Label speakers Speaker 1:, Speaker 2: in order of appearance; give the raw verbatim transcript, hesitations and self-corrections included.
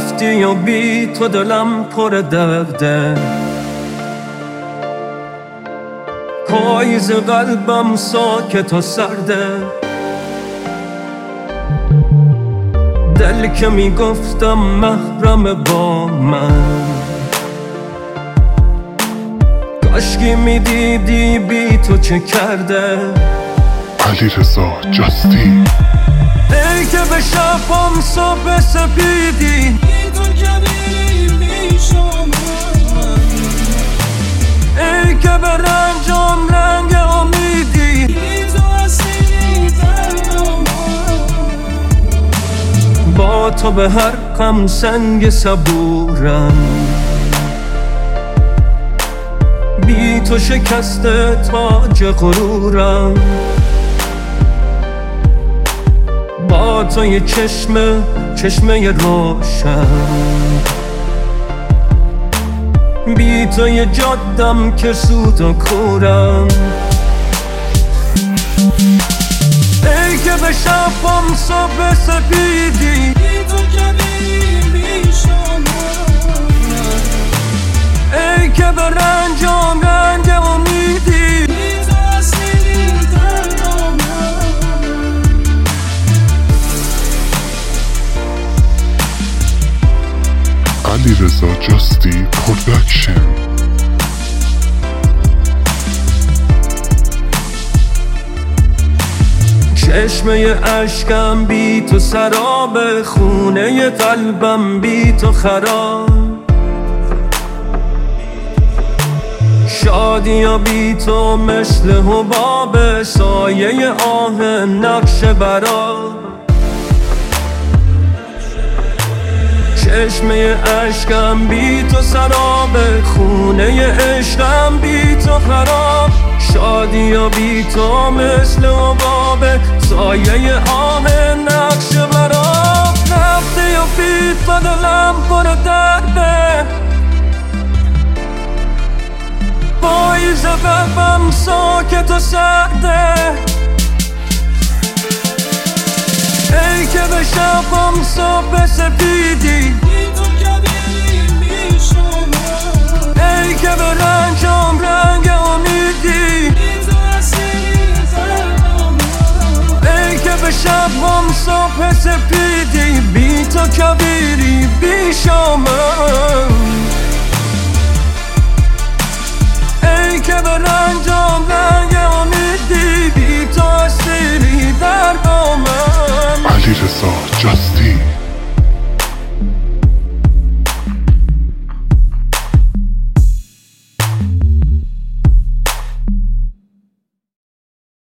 Speaker 1: رفتی و بی تو دلم پر درده، پاییز قلبم ساکت و سرده. دل که میگفتم محرم با من، کاشکی میدیدی بی تو چه کرده.
Speaker 2: علیرضا جاستی.
Speaker 1: ای که به شبم صبح سپیدی،
Speaker 3: بی تو کبیری میشم.
Speaker 1: ای که به رنجم رنگ امیدی،
Speaker 3: بی تو هستی دردم.
Speaker 1: با تو به هر غم سنگ صبورم، بی تو شکسته تاج غرورم. با تو یه چشمه چشمه روشن، بی تو یه جادم که سود و کورم. ای که به شبم صبح سپیدی،
Speaker 3: بی تو کبیری میشم.
Speaker 1: ای که به رنجم رنگ امیدی،
Speaker 3: بی تو هستی دردم.
Speaker 2: علیرضا جاستی پروداکشن.
Speaker 1: چشمه اشکم بی تو سراب، خونه قلبم بی تو خراب. شادی و بی تو مثل حباب، سایه آه نقش برا. چشمه اشکم بی تو سراب، خونه عشقم بی تو خراب. شادی و بی تو مثل حباب، سایه آه نقش برا. رفتی و بی تو دلم پر درده، پاییز قلبم ساکت و سرده. ای که به شبم صبح سپیدی،
Speaker 3: بی تو کبیری میشم.
Speaker 1: ای که به رنجم رنگ امیدی،
Speaker 3: بی تو هستی دردم.
Speaker 1: ای که به شبم صبح سپیدی، بی تو کبیری بی شامم. ای که به رنجم رنگ امیدی، بی تو اسیری در با من.
Speaker 2: علیرضا جاستی.